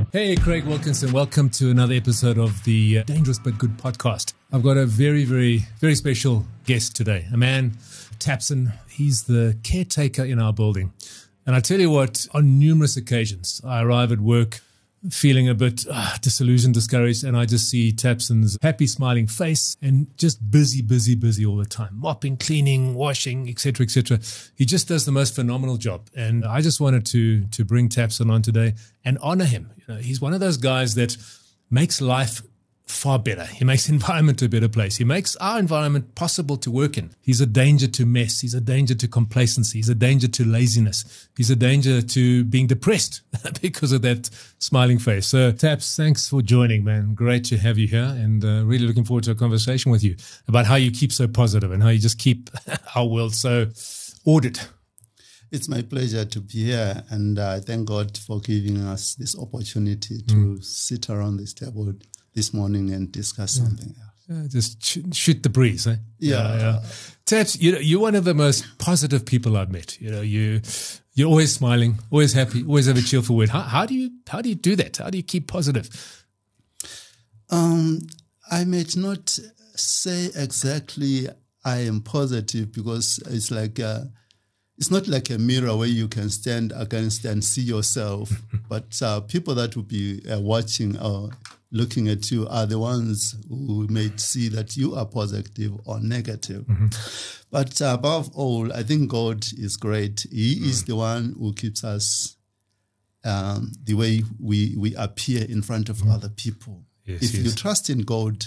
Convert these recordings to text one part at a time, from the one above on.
Hey, Craig Wilkinson. Welcome to another episode of the Dangerous But Good podcast. I've got a very, very, very special guest today. A man, Tapson. He's the caretaker in our building. And I tell you what, on numerous occasions, I arrive at work feeling a bit disillusioned, discouraged, and I just see Tapson's happy, smiling face and just busy all the time. Mopping, cleaning, washing, etc., etc. He just does the most phenomenal job. And I just wanted to bring Tapson on today and honor him. You know, he's one of those guys that makes life far better. He makes the environment a better place. He makes our environment possible to work in. He's a danger to mess. He's a danger to complacency. He's a danger to laziness. He's a danger to being depressed because of that smiling face. So Taps, thanks for joining, man. Great to have you here, and really looking forward to a conversation with you about how you keep so positive and how you just keep our world so ordered. It's my pleasure to be here, and I thank God for giving us this opportunity to sit around this table this morning and discuss something else. Just shoot the breeze, eh? Yeah. Taps, you're one of the most positive people I've met. You know, you're always smiling, always happy, always have a cheerful word. How do you do that? How do you keep positive? I might not say exactly I am positive, because it's like it's not like a mirror where you can stand against and see yourself, but people that will be watching or looking at you are the ones who may see that you are positive or negative. Mm-hmm. But above all, I think God is great. He is the one who keeps us the way we appear in front of other people. Yes, if you trust in God,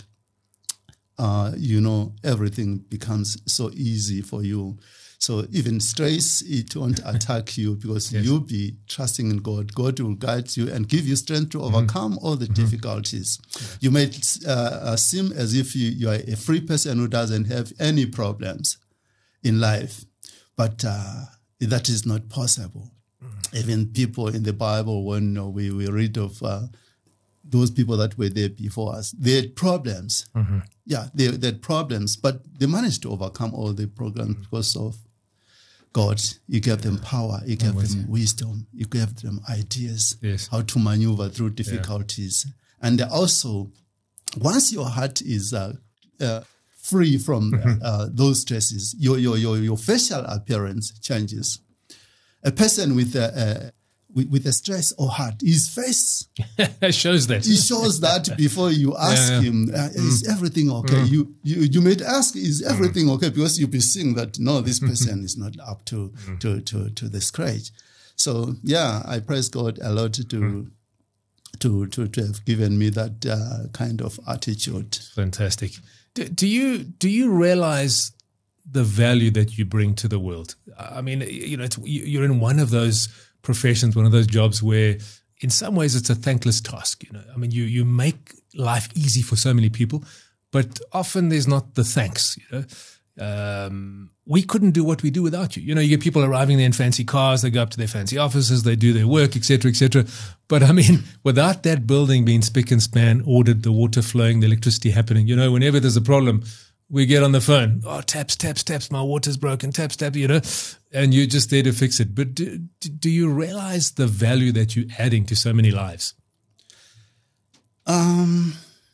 everything becomes so easy for you. So even stress, it won't attack you, because you'll be trusting in God. God will guide you and give you strength to overcome all the difficulties. You might seem as if you are a free person who doesn't have any problems in life, but that is not possible. Even people in the Bible, when we read of those people that were there before us, they had problems. Mm-hmm. Yeah, they had problems, but they managed to overcome all the problems because of God. You gave them power, you gave them wisdom, you gave them ideas, how to maneuver through difficulties. And also, once your heart is free from those stresses, your facial appearance changes. A person with a stress or heart, his face shows that. He shows that before you ask him, is everything okay? You may ask, is everything okay? Because you'll be seeing that, no, this person is not up to the scratch. So, I praise God a lot to have given me that kind of attitude. Fantastic. Do you realize the value that you bring to the world? I mean, you're in one of those professions, one of those jobs where in some ways it's a thankless task. I mean, you make life easy for so many people, but often there's not the thanks. We couldn't do what we do without you. You get people arriving there in fancy cars, they go up to their fancy offices, they do their work, etc., etc. But I mean, without that building being spick and span, ordered, the water flowing, the electricity happening, whenever there's a problem, we get on the phone. Oh, taps, my water's broken. Taps, and you're just there to fix it. But do you realize the value that you're adding to so many lives? I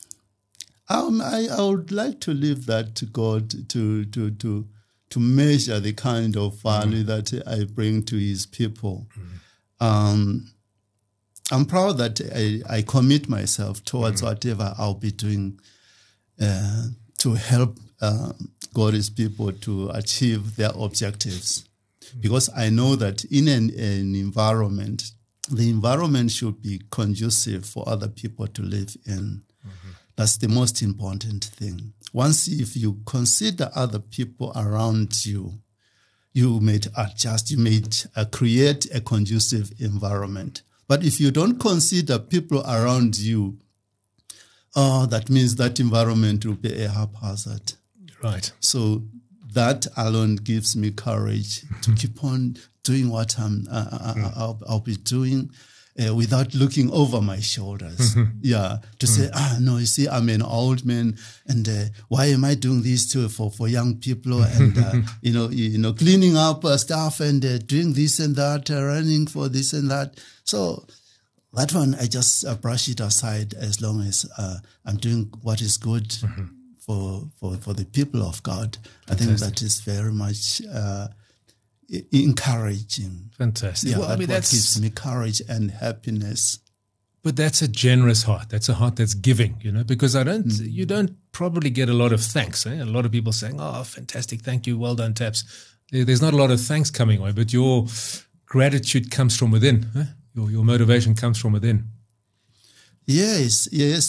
would like to leave that to God to measure the kind of value that I bring to His people. I'm proud that I commit myself towards whatever I'll be doing to help God's people to achieve their objectives. Because I know that in an environment, the environment should be conducive for other people to live in. Mm-hmm. That's the most important thing. If you consider other people around you, you may adjust, you may create a conducive environment. But if you don't consider people around you, that means that environment will be a haphazard. Right. So that alone gives me courage to keep on doing what I'll be doing without looking over my shoulders. To say, no, you see, I'm an old man, and why am I doing this for young people? And cleaning up stuff and doing this and that, running for this and that. So that one, I just brush it aside as long as I'm doing what is good for the people of God. I think that is very much encouraging. Fantastic. Yeah, Well, I mean, that gives me courage and happiness. But that's a generous heart. That's a heart that's giving, because you don't probably get a lot of thanks. A lot of people saying, oh, fantastic, thank you, well done, Taps. There's not a lot of thanks coming away, but your gratitude comes from within. Your motivation comes from within. Yes.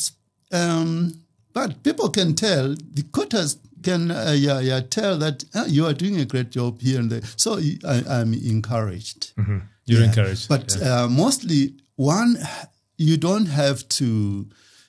But people can tell, the quotas can tell that you are doing a great job here and there. So I'm encouraged. Mm-hmm. You're encouraged. But mostly, you don't have to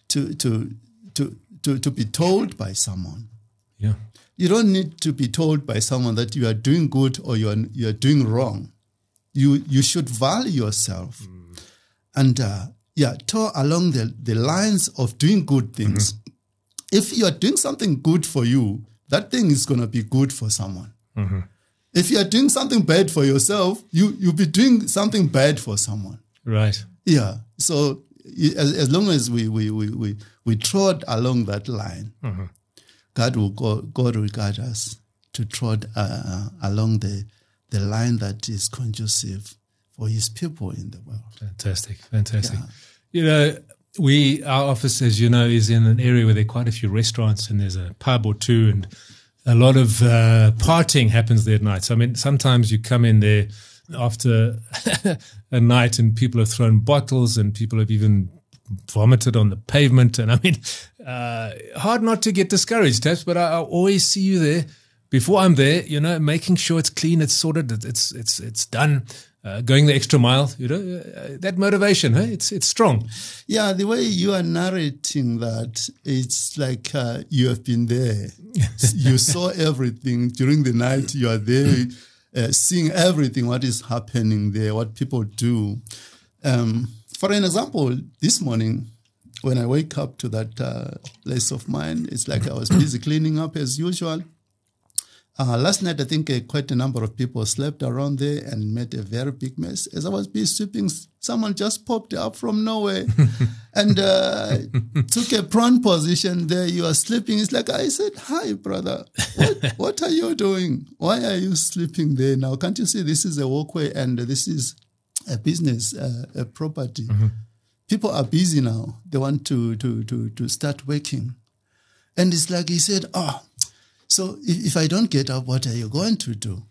be told by someone. Yeah. You don't need to be told by someone that you are doing good or you are doing wrong. You should value yourself. And tour along the lines of doing good things. If you are doing something good for you, that thing is going to be good for someone. If you are doing something bad for yourself, you'll be doing something bad for someone. Right. Yeah. So as long as we trod along that line, God will guide us to trod along the line that is conducive for His people in the world. Fantastic. Yeah. Our office, as you know, is in an area where there are quite a few restaurants and there's a pub or two, and a lot of partying happens there at night. So, I mean, sometimes you come in there after a night and people have thrown bottles and people have even vomited on the pavement. And I mean, hard not to get discouraged, Taps, but I always see you there before I'm there, making sure it's clean, it's sorted, it's done. Going the extra mile, that motivation, it's strong. Yeah, the way you are narrating that, it's like you have been there. You saw everything during the night. You are there, seeing everything, what is happening there, what people do. For an example, this morning, when I wake up to that place of mine, it's like I was busy cleaning up as usual. Last night, I think quite a number of people slept around there and made a very big mess. As I was busy sweeping, someone just popped up from nowhere and took a prone position there. You are sleeping. It's like, I said, hi, brother. What are you doing? Why are you sleeping there now? Can't you see this is a walkway and this is a business, a property? People are busy now. They want to start working. And it's like he said, so if I don't get up, what are you going to do?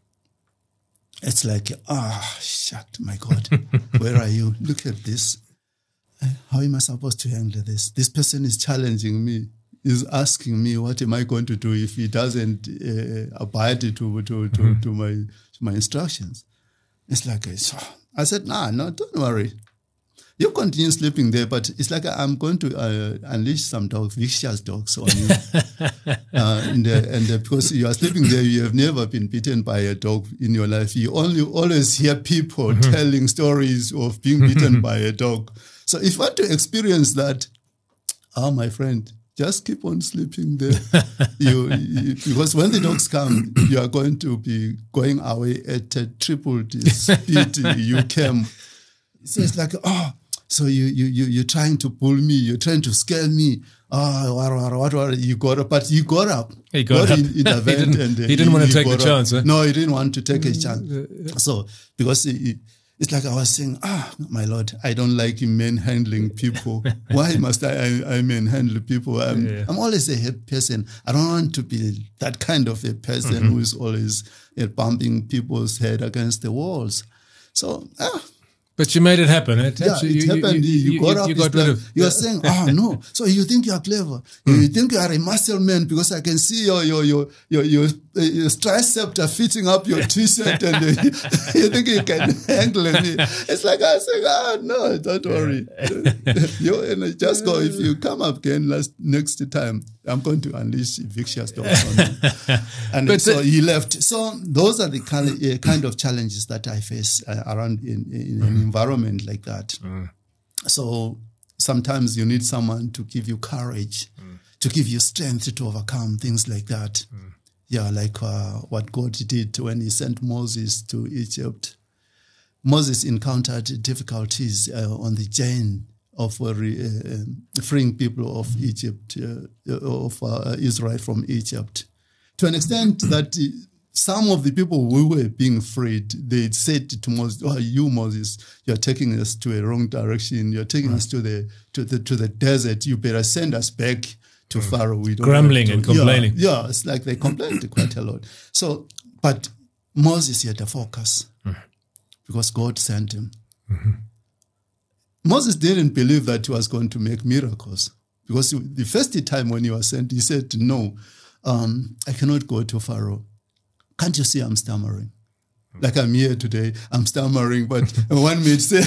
It's like, shut, my God, where are you? Look at this. How am I supposed to handle this? This person is challenging me, is asking me, what am I going to do if he doesn't abide to my instructions? It's like, I said, no, don't worry. You continue sleeping there, but it's like I'm going to unleash some vicious dogs on you. and because you are sleeping there, you have never been bitten by a dog in your life. You always hear people telling stories of being bitten by a dog. So if you want to experience that, my friend, just keep on sleeping there. Because when the dogs come, you are going to be going away at a tripled speed you came. So it's like, so you're trying to pull me, you're trying to scare me. What? You got up, but you got up. He got up. In the event, he didn't want to take the chance. No, he didn't want to take a chance. So, because it's like I was saying, my Lord, I don't like manhandling people. Why must I manhandle people? I'm always a hip person. I don't want to be that kind of a person who is always bumping people's head against the walls. So, But you made it happen. It happened. You got up. You are saying, no. So you think you are clever. You think you are a muscle man because I can see your tricep are fitting up your t-shirt and you think you can handle me. It's like I say, no, don't worry. Just go. If you come up again next time, I'm going to unleash vicious dogs on you. And so he left. So those are the kind of challenges that I face around in an environment like that. So sometimes you need someone to give you courage, to give you strength to overcome things like that. Yeah, like what God did when He sent Moses to Egypt. Moses encountered difficulties on the journey of freeing people of Egypt, of Israel from Egypt, to an extent that some of the people who were being freed, they said to Moses, "Oh, you Moses, you're taking us to a wrong direction. You're taking us to the desert. You better send us back to Pharaoh." We don't grumbling and complaining. Yeah, it's like they complained quite a lot. So, but Moses had a focus because God sent him. Mm-hmm. Moses didn't believe that he was going to make miracles, because the first time when he was sent, he said, "No, I cannot go to Pharaoh. Can't you see I'm stammering? Like I'm here today, I'm stammering, but one may say,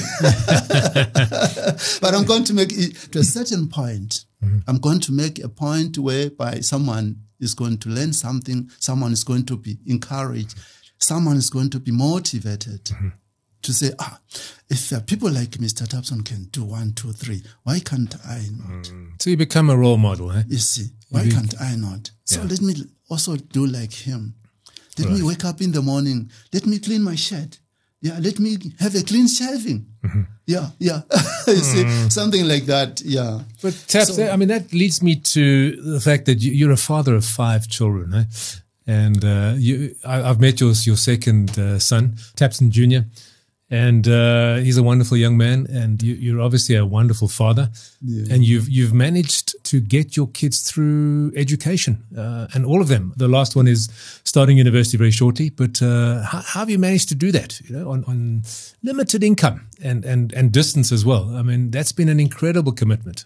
but I'm going to make it to a certain point. Mm-hmm. I'm going to make a point whereby someone is going to learn something, someone is going to be encouraged, someone is going to be motivated to say, if people like Mr. Tapson can do 1, 2, 3, why can't I not?" So you become a role model, eh? You see, why can't I not? So let me also do like him. Let me wake up in the morning. Let me clean my shed. Yeah, let me have a clean shaving. Mm-hmm. Yeah. You see, something like that. Yeah. But Taps, I mean, that leads me to the fact that you're a father of 5 children, eh? And I've met your second son, Tapson Jr., and he's a wonderful young man, and you're obviously a wonderful father. Yeah. And you've managed to get your kids through education, and all of them. The last one is starting university very shortly. But how have you managed to do that? You know, on limited income and distance as well. I mean, that's been an incredible commitment.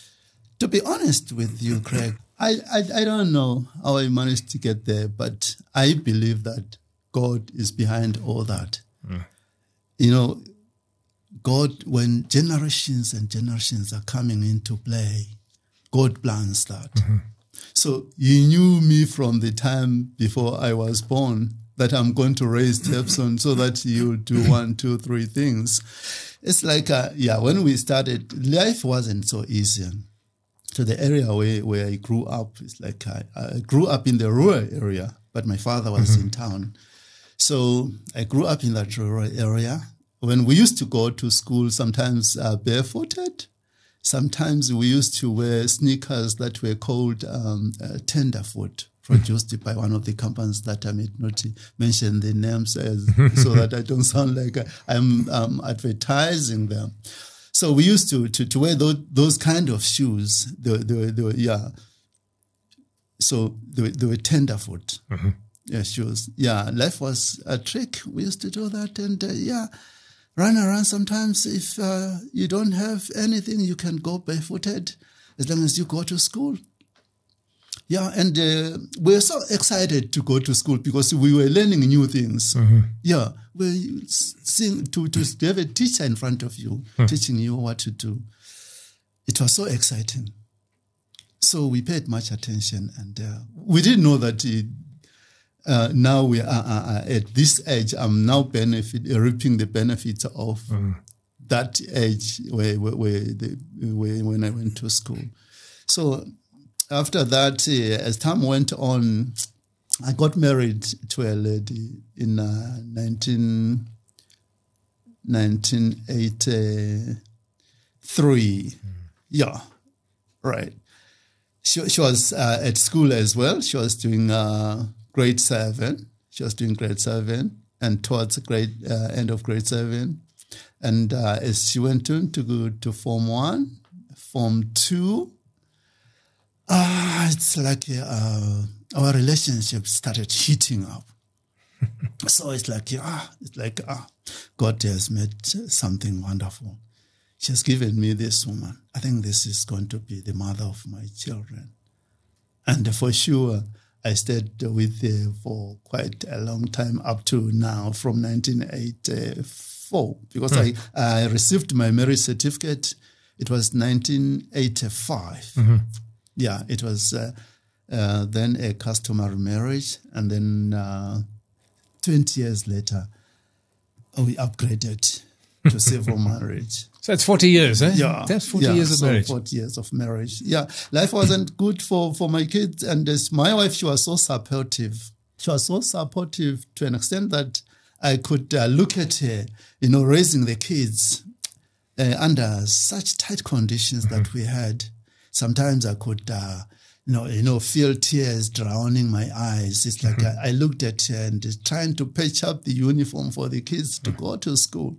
To be honest with you, Craig, I don't know how I managed to get there, but I believe that God is behind all that. You know, God, when generations and generations are coming into play, God plans that. Mm-hmm. So He knew me from the time before I was born that I'm going to raise Tapson so that He'll do 1, 2, 3 things. It's like, when we started, life wasn't so easy. So the area where I grew up, it's like I grew up in the rural area, but my father was in town. So I grew up in that rural area. When we used to go to school, sometimes barefooted, sometimes we used to wear sneakers that were called tenderfoot, produced by one of the companies that I may not mention the names so that I don't sound like I'm advertising them. So we used to wear those kind of shoes. So they were tenderfoot. Mm-hmm. Yeah, shoes. Yeah, life was a trick. We used to do that, and run around. Sometimes if you don't have anything, you can go barefooted as long as you go to school. Yeah, and we're so excited to go to school because we were learning new things. Mm-hmm. Yeah, we seeing to have a teacher in front of you teaching you what to do. It was so exciting. So we paid much attention, and we didn't know that. Now we are at this age. I'm now reaping the benefits of that age when I went to school. So after that, as time went on, I got married to a lady in 1983. Yeah, right. She was at school as well. She was doing grade 7. She was doing grade 7 and towards end of grade 7. And as she went on to go to Form 1, Form 2, it's like our relationship started heating up. So it's like, God has made something wonderful. She has given me this woman. I think this is going to be the mother of my children. And for sure, I stayed with her for quite a long time, up to now, from 1984, because I received my marriage certificate. It was 1985. Mm-hmm. Yeah, it was then a customary marriage, and then 20 years later, we upgraded to civil marriage. So it's 40 years, eh? Yeah. That's 40 years of marriage. 40 years of marriage. Yeah. Life wasn't good for my kids. And my wife, she was so supportive. She was so supportive to an extent that I could look at, raising the kids under such tight conditions that we had. Sometimes I could, feel tears drowning my eyes. It's like I looked at her and trying to patch up the uniform for the kids to go to school.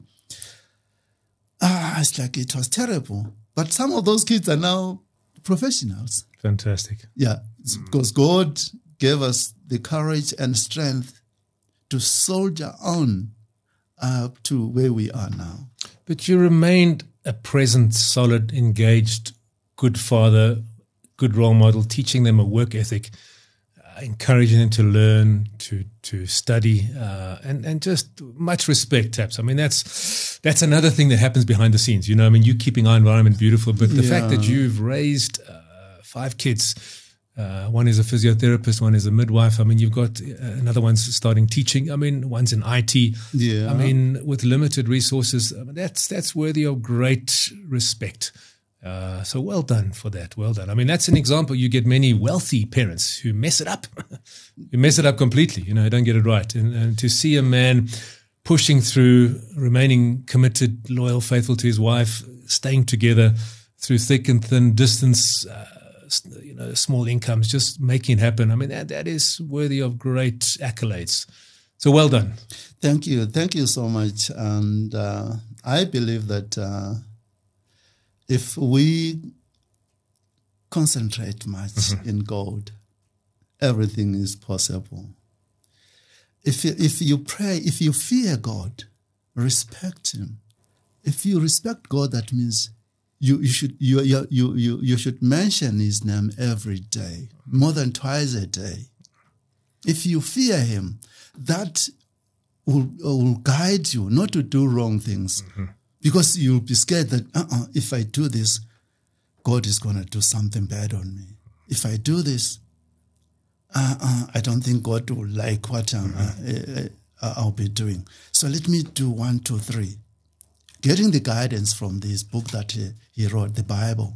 It's like it was terrible. But some of those kids are now professionals. Fantastic. Yeah, because God gave us the courage and strength to soldier on up to where we are now. But you remained a present, solid, engaged, good father, good role model, teaching them a work ethic, encouraging them to learn, to study, and just much respect, Taps. I mean, that's another thing that happens behind the scenes. You keeping our environment beautiful, but the fact that you've raised 5 kids, one is a physiotherapist, one is a midwife. I mean, you've got another one's starting teaching. I mean, one's in IT. Yeah. I mean, with limited resources, that's worthy of great respect. So well done for that. Well done. I mean, that's an example. You get many wealthy parents who mess it up, completely, don't get it right. And to see a man pushing through, remaining committed, loyal, faithful to his wife, staying together through thick and thin, distance, small incomes, just making it happen. I mean, that is worthy of great accolades. So well done. Thank you. Thank you so much. And I believe that if we concentrate much in God, everything is possible. If you pray, if you fear God, respect Him. If you respect God, that means you should mention His name every day, more than twice a day. If you fear Him, that will guide you not to do wrong things. Because you'll be scared that, if I do this, God is going to do something bad on me. If I do this, I don't think God will like what I'll be doing. So let me do 1, 2, 3. Getting the guidance from this book that he wrote, the Bible,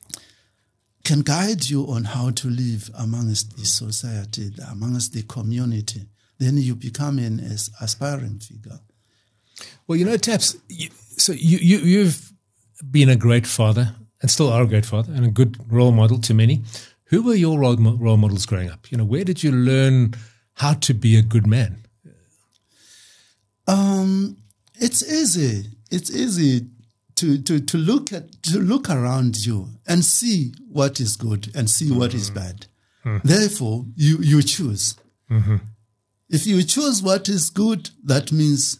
can guide you on how to live amongst the society, amongst the community. Then you become an aspiring figure. Well, Taps, you've been a great father and still are a great father and a good role model to many. Who were your role models growing up? Where did you learn how to be a good man? It's easy. It's easy to look around you and see what is good and see what is bad. Therefore, you choose. If you choose what is good, that means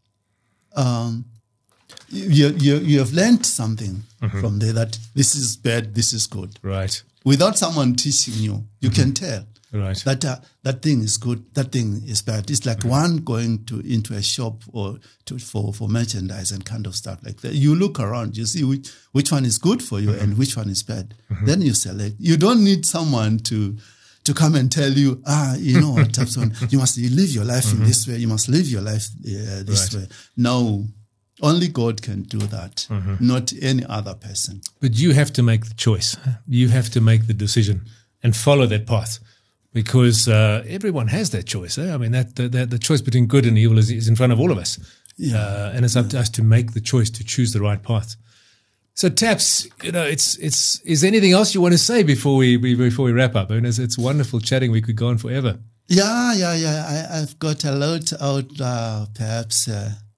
you have learned something from there, that this is bad, this is good. Right. Without someone teaching you, you can tell. Right. That thing is good, that thing is bad. It's like one going into a shop or for merchandise and kind of stuff like that. You look around, you see which one is good for you and which one is bad. Then you select. You don't need someone to come and tell you, you know what, Tapson, you must live your life in this way. You must live your life this way. No, only God can do that, not any other person. But you have to make the choice. You have to make the decision and follow that path, because everyone has that choice. I mean, the choice between good and evil is in front of all of us. Yeah. And it's up to us to make the choice to choose the right path. So Taps, is there anything else you want to say before we wrap up? I mean, it's wonderful chatting. We could go on forever. Yeah. I've got a lot out. Perhaps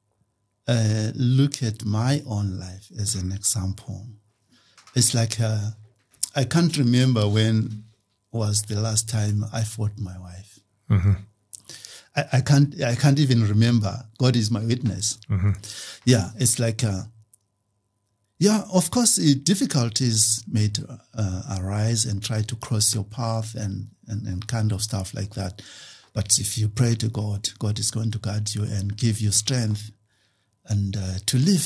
look at my own life as an example. It's like I can't remember when was the last time I fought my wife. I can't even remember. God is my witness. Yeah, it's like. Of course, difficulties may arise and try to cross your path and kind of stuff like that. But if you pray to God, God is going to guide you and give you strength and to live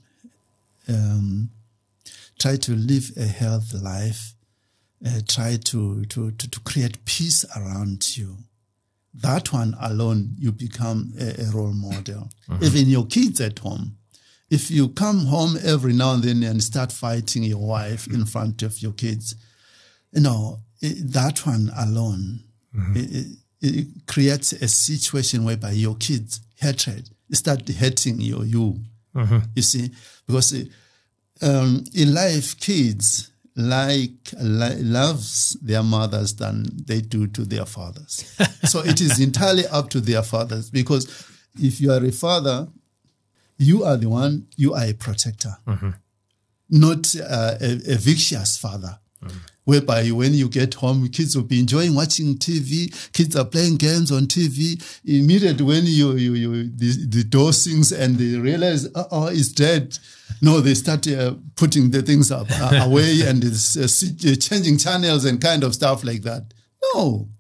try to live a healthy life. Try to create peace around you. That one alone, you become a role model. Even your kids at home. If you come home every now and then and start fighting your wife in front of your kids, that one alone, it creates a situation whereby your kids hatred start hating you. You see, because in life, kids loves their mothers than they do to their fathers. So it is entirely up to their fathers, because if you are a father, you are the one, you are a protector, not a vicious father. Whereby when you get home, kids will be enjoying watching TV, kids are playing games on TV. Immediately when the door sings and they realize, it's dead. No, they start putting the things up away and changing channels and kind of stuff like that. No,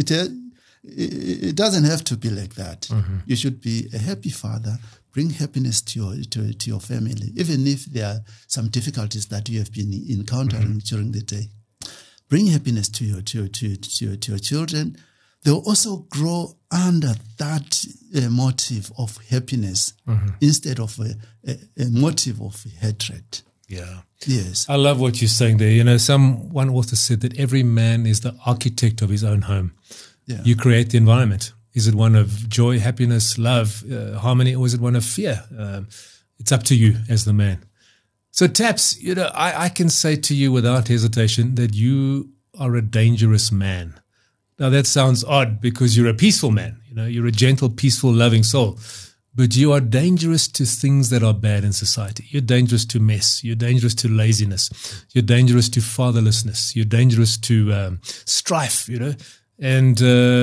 it doesn't have to be like that. You should be a happy father. Bring happiness to your family, even if there are some difficulties that you have been encountering during the day. Bring happiness to your children. They'll also grow under that motive of happiness instead of a motive of hatred. Yeah. Yes. I love what you're saying there. One author said that every man is the architect of his own home. Yeah. You create the environment. Is it one of joy, happiness, love, harmony, or is it one of fear? It's up to you as the man. So Taps, I can say to you without hesitation that you are a dangerous man. Now that sounds odd because you're a peaceful man. You're a gentle, peaceful, loving soul. But you are dangerous to things that are bad in society. You're dangerous to mess. You're dangerous to laziness. You're dangerous to fatherlessness. You're dangerous to strife, And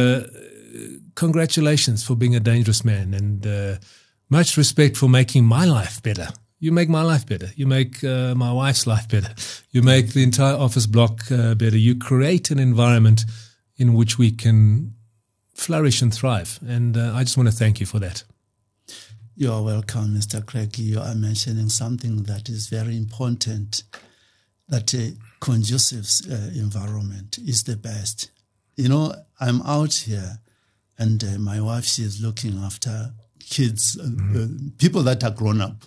congratulations for being a dangerous man, and much respect for making my life better. You make my life better. You make my wife's life better. You make the entire office block better. You create an environment in which we can flourish and thrive. And I just want to thank you for that. You are welcome, Mr. Craig. You are mentioning something that is very important, that a conducive environment is the best. I'm out here and my wife, she is looking after kids, people that are grown up,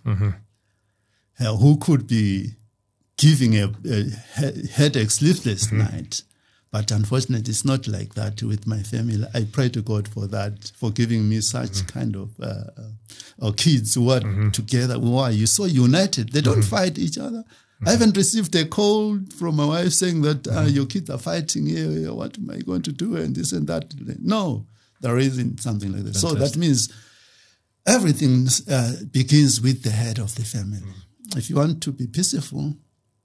who could be giving a headache, sleepless night. But unfortunately, it's not like that with my family. I pray to God for that, for giving me such kind of kids who are together, who are so united. They don't fight each other. I haven't received a call from my wife saying that your kids are fighting here. What am I going to do? And this and that. No, there isn't something like that. Fantastic. So that means everything begins with the head of the family. If you want to be peaceful,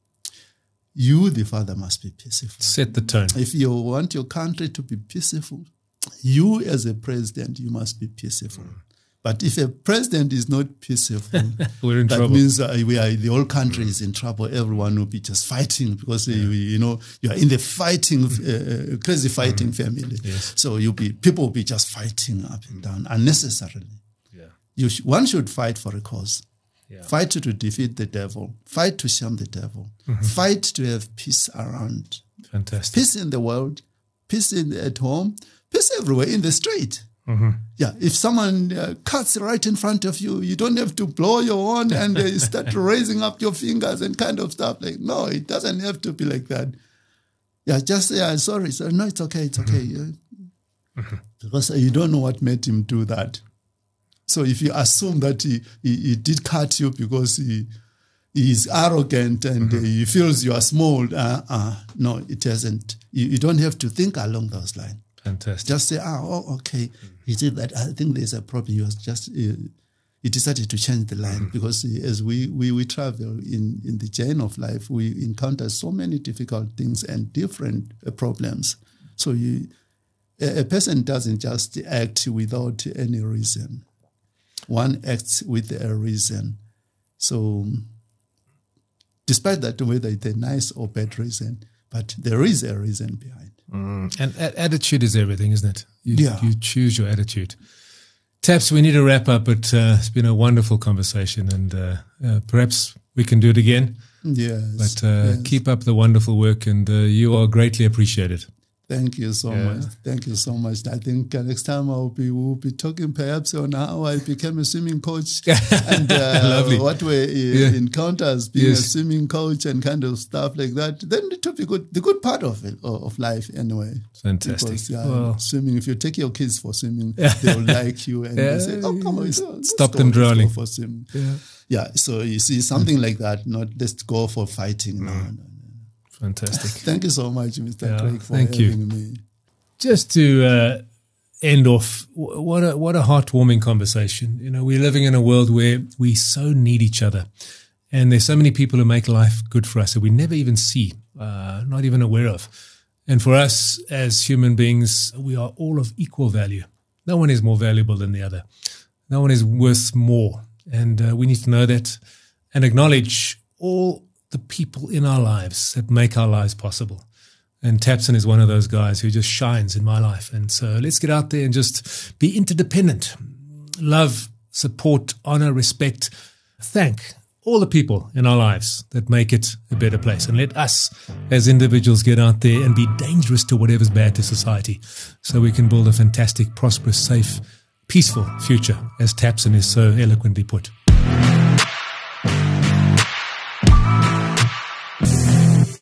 you, the father, must be peaceful. Set the tone. If you want your country to be peaceful, you as a president, you must be peaceful. But if a president is not peaceful, we're in trouble. That means the whole country is in trouble. Everyone will be just fighting because you are in the fighting, crazy fighting family. Yes. So people will be just fighting up and down unnecessarily. Yeah. One should fight for a cause. Yeah. Fight to defeat the devil. Fight to shame the devil. Fight to have peace around. Fantastic. Peace in the world. Peace at home. Peace everywhere in the street. Yeah, if someone cuts right in front of you, you don't have to blow your horn and start raising up your fingers and kind of stuff. No, it doesn't have to be like that. Yeah, just say, sorry. So, no, it's okay. It's okay. Because you don't know what made him do that. So if you assume that he did cut you because he is arrogant and he feels you are small, no, it hasn't. You don't have to think along those lines. Fantastic. Just say, okay. He said that I think there's a problem. He decided to change the line because as we travel in the journey of life, we encounter so many difficult things and different problems. So a person doesn't just act without any reason. One acts with a reason. So despite that, whether it's a nice or bad reason, but there is a reason behind. And attitude is everything, isn't it? You choose your attitude. Taps, we need to wrap up, but it's been a wonderful conversation, and perhaps we can do it again. Yes. But keep up the wonderful work, and you are greatly appreciated. Thank you so much. Thank you so much. I think next time we'll be talking perhaps on how I became a swimming coach and what were encounters being a swimming coach and kind of stuff like that. Then it will be good. The good part of it, of life anyway. Fantastic. Because swimming, if you take your kids for swimming, they'll like you and they say, "Oh, come on, stop them drowning for swimming." Yeah. So you see something like that. Not just go for fighting. No. Fantastic. Thank you so much, Mr. Craig, for having me. Just to end off, what a heartwarming conversation. You know, we're living in a world where we so need each other. And there's so many people who make life good for us that we never even see, not even aware of. And for us as human beings, we are all of equal value. No one is more valuable than the other. No one is worth more. And we need to know that and acknowledge all the people in our lives that make our lives possible. And Tapson is one of those guys who just shines in my life. And so let's get out there and just be interdependent. Love, support, honor, respect. Thank all the people in our lives that make it a better place. And let us as individuals get out there and be dangerous to whatever's bad to society so we can build a fantastic, prosperous, safe, peaceful future, as Tapson is so eloquently put.